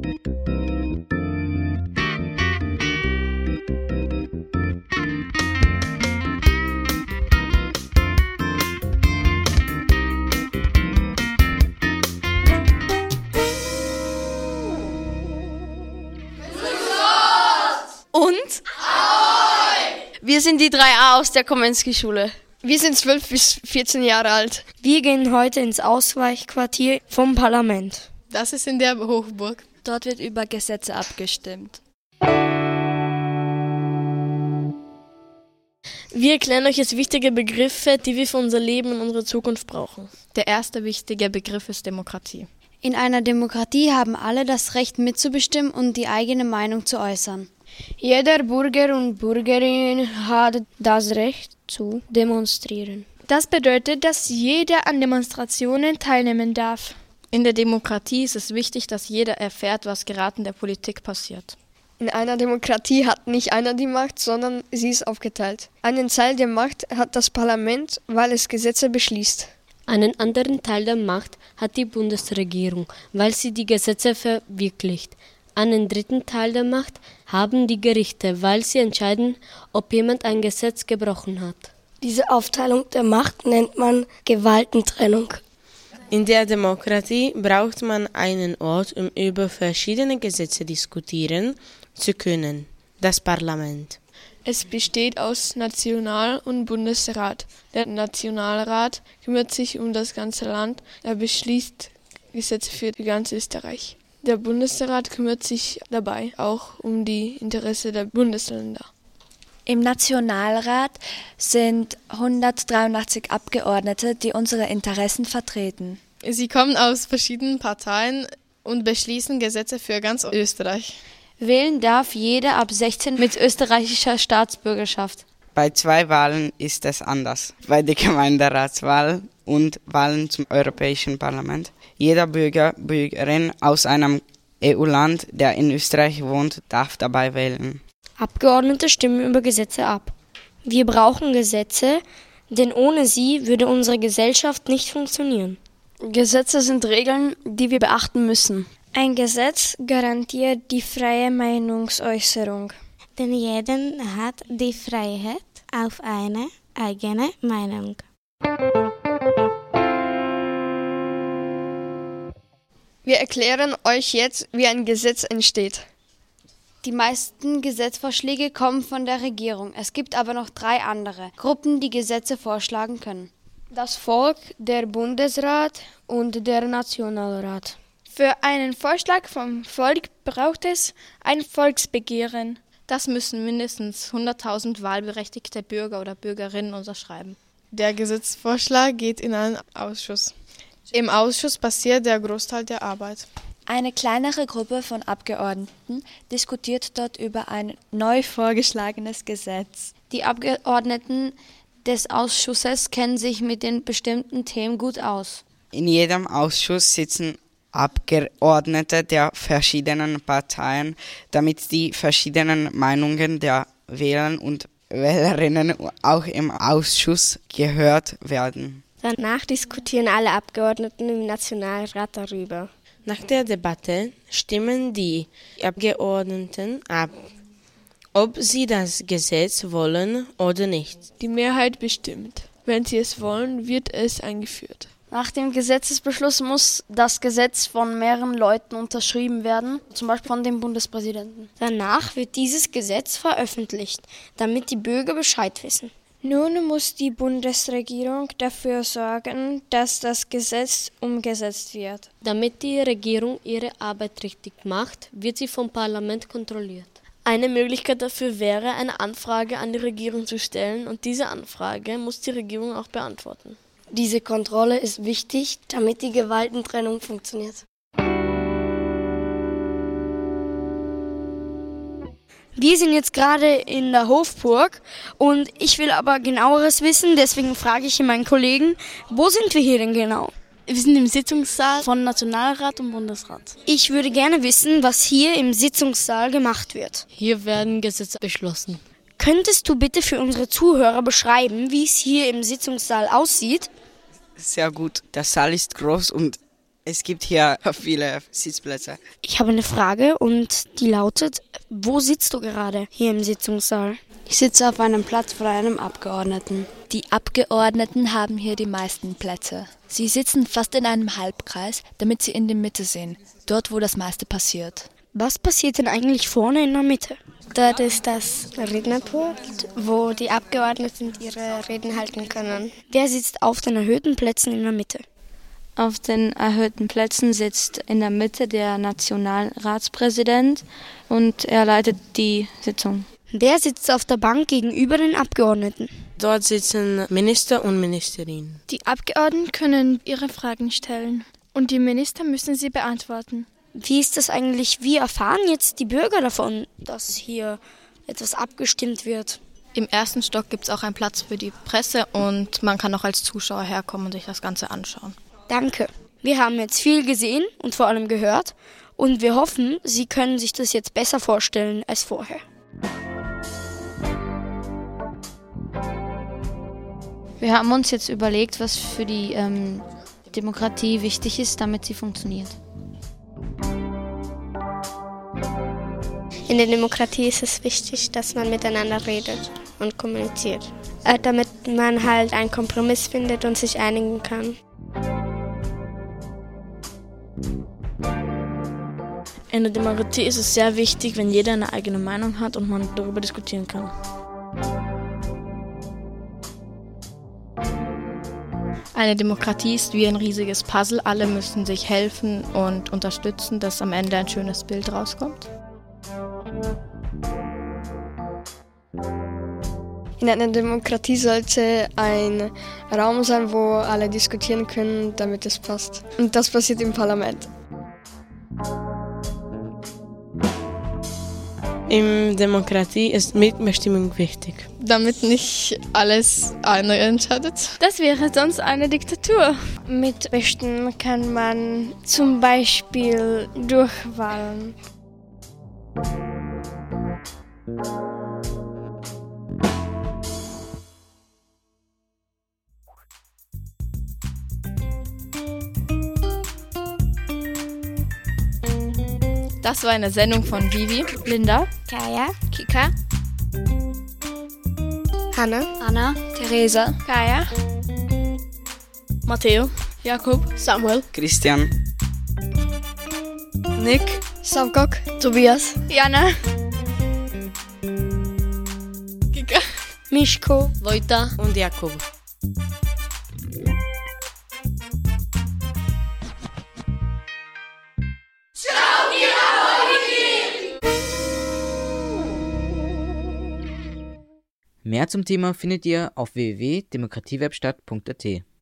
Und? Wir sind die 3a aus der Komensky-Schule. Wir sind 12 bis 14 Jahre alt. Wir gehen heute ins Ausweichquartier vom Parlament. Das ist in der Hochburg. Dort wird über Gesetze abgestimmt. Wir erklären euch jetzt wichtige Begriffe, die wir für unser Leben und unsere Zukunft brauchen. Der erste wichtige Begriff ist Demokratie. In einer Demokratie haben alle das Recht mitzubestimmen und die eigene Meinung zu äußern. Jeder Bürger und Bürgerin hat das Recht zu demonstrieren. Das bedeutet, dass jeder an Demonstrationen teilnehmen darf. In der Demokratie ist es wichtig, dass jeder erfährt, was gerade in der Politik passiert. In einer Demokratie hat nicht einer die Macht, sondern sie ist aufgeteilt. Einen Teil der Macht hat das Parlament, weil es Gesetze beschließt. Einen anderen Teil der Macht hat die Bundesregierung, weil sie die Gesetze verwirklicht. Einen dritten Teil der Macht haben die Gerichte, weil sie entscheiden, ob jemand ein Gesetz gebrochen hat. Diese Aufteilung der Macht nennt man Gewaltentrennung. In der Demokratie braucht man einen Ort, um über verschiedene Gesetze diskutieren zu können, das Parlament. Es besteht aus National- und Bundesrat. Der Nationalrat kümmert sich um das ganze Land, er beschließt Gesetze für ganz Österreich. Der Bundesrat kümmert sich dabei auch um die Interessen der Bundesländer. Im Nationalrat sind 183 Abgeordnete, die unsere Interessen vertreten. Sie kommen aus verschiedenen Parteien und beschließen Gesetze für ganz Österreich. Wählen darf jeder ab 16 mit österreichischer Staatsbürgerschaft. Bei 2 Wahlen ist es anders. Bei der Gemeinderatswahl und Wahlen zum Europäischen Parlament. Jeder Bürger, Bürgerin aus einem EU-Land, der in Österreich wohnt, darf dabei wählen. Abgeordnete stimmen über Gesetze ab. Wir brauchen Gesetze, denn ohne sie würde unsere Gesellschaft nicht funktionieren. Gesetze sind Regeln, die wir beachten müssen. Ein Gesetz garantiert die freie Meinungsäußerung. Denn jeder hat die Freiheit auf eine eigene Meinung. Wir erklären euch jetzt, wie ein Gesetz entsteht. Die meisten Gesetzvorschläge kommen von der Regierung. Es gibt aber noch 3 andere Gruppen, die Gesetze vorschlagen können. Das Volk, der Bundesrat und der Nationalrat. Für einen Vorschlag vom Volk braucht es ein Volksbegehren. Das müssen mindestens 100.000 wahlberechtigte Bürger oder Bürgerinnen unterschreiben. Der Gesetzesvorschlag geht in einen Ausschuss. Im Ausschuss passiert der Großteil der Arbeit. Eine kleinere Gruppe von Abgeordneten diskutiert dort über ein neu vorgeschlagenes Gesetz. Die Abgeordneten des Ausschusses kennen sich mit den bestimmten Themen gut aus. In jedem Ausschuss sitzen Abgeordnete der verschiedenen Parteien, damit die verschiedenen Meinungen der Wähler und Wählerinnen auch im Ausschuss gehört werden. Danach diskutieren alle Abgeordneten im Nationalrat darüber. Nach der Debatte stimmen die Abgeordneten ab, ob sie das Gesetz wollen oder nicht. Die Mehrheit bestimmt. Wenn sie es wollen, wird es eingeführt. Nach dem Gesetzesbeschluss muss das Gesetz von mehreren Leuten unterschrieben werden, zum Beispiel von dem Bundespräsidenten. Danach wird dieses Gesetz veröffentlicht, damit die Bürger Bescheid wissen. Nun muss die Bundesregierung dafür sorgen, dass das Gesetz umgesetzt wird. Damit die Regierung ihre Arbeit richtig macht, wird sie vom Parlament kontrolliert. Eine Möglichkeit dafür wäre, eine Anfrage an die Regierung zu stellen und diese Anfrage muss die Regierung auch beantworten. Diese Kontrolle ist wichtig, damit die Gewaltentrennung funktioniert. Wir sind jetzt gerade in der Hofburg und ich will aber genaueres wissen, deswegen frage ich hier meinen Kollegen, wo sind wir hier denn genau? Wir sind im Sitzungssaal von Nationalrat und Bundesrat. Ich würde gerne wissen, was hier im Sitzungssaal gemacht wird. Hier werden Gesetze beschlossen. Könntest du bitte für unsere Zuhörer beschreiben, wie es hier im Sitzungssaal aussieht? Sehr gut. Der Saal ist groß und Es gibt hier viele Sitzplätze. Ich habe eine Frage und die lautet, wo sitzt du gerade hier im Sitzungssaal? Ich sitze auf einem Platz vor einem Abgeordneten. Die Abgeordneten haben hier die meisten Plätze. Sie sitzen fast in einem Halbkreis, damit sie in der Mitte sehen, dort wo das meiste passiert. Was passiert denn eigentlich vorne in der Mitte? Dort ist das Rednerpult, wo die Abgeordneten ihre Reden halten können. Wer sitzt auf den erhöhten Plätzen in der Mitte? Auf den erhöhten Plätzen sitzt in der Mitte der Nationalratspräsident und er leitet die Sitzung. Wer sitzt auf der Bank gegenüber den Abgeordneten? Dort sitzen Minister und Ministerinnen. Die Abgeordneten können ihre Fragen stellen und die Minister müssen sie beantworten. Wie ist das eigentlich? Wie erfahren jetzt die Bürger davon, dass hier etwas abgestimmt wird? Im ersten Stock gibt es auch einen Platz für die Presse und man kann auch als Zuschauer herkommen und sich das Ganze anschauen. Danke. Wir haben jetzt viel gesehen und vor allem gehört und wir hoffen, Sie können sich das jetzt besser vorstellen als vorher. Wir haben uns jetzt überlegt, was für die Demokratie wichtig ist, damit sie funktioniert. In der Demokratie ist es wichtig, dass man miteinander redet und kommuniziert, damit man halt einen Kompromiss findet und sich einigen kann. In der Demokratie ist es sehr wichtig, wenn jeder eine eigene Meinung hat und man darüber diskutieren kann. Eine Demokratie ist wie ein riesiges Puzzle. Alle müssen sich helfen und unterstützen, dass am Ende ein schönes Bild rauskommt. In einer Demokratie sollte ein Raum sein, wo alle diskutieren können, damit es passt. Und das passiert im Parlament. In Demokratie ist Mitbestimmung wichtig. Damit nicht alles einer entscheidet. Das wäre sonst eine Diktatur. Mitbestimmen kann man zum Beispiel durch Wahlen. Das war eine Sendung von Vivi, Linda, Kaya, Kika, Hanna, Anna, Theresa, Kaya, Matteo, Jakob, Samuel, Christian, Nick, Samkok, Tobias, Jana, Kika, Mischko, Wojta und Jakob. Mehr zum Thema findet ihr auf www.demokratiewebstadt.at.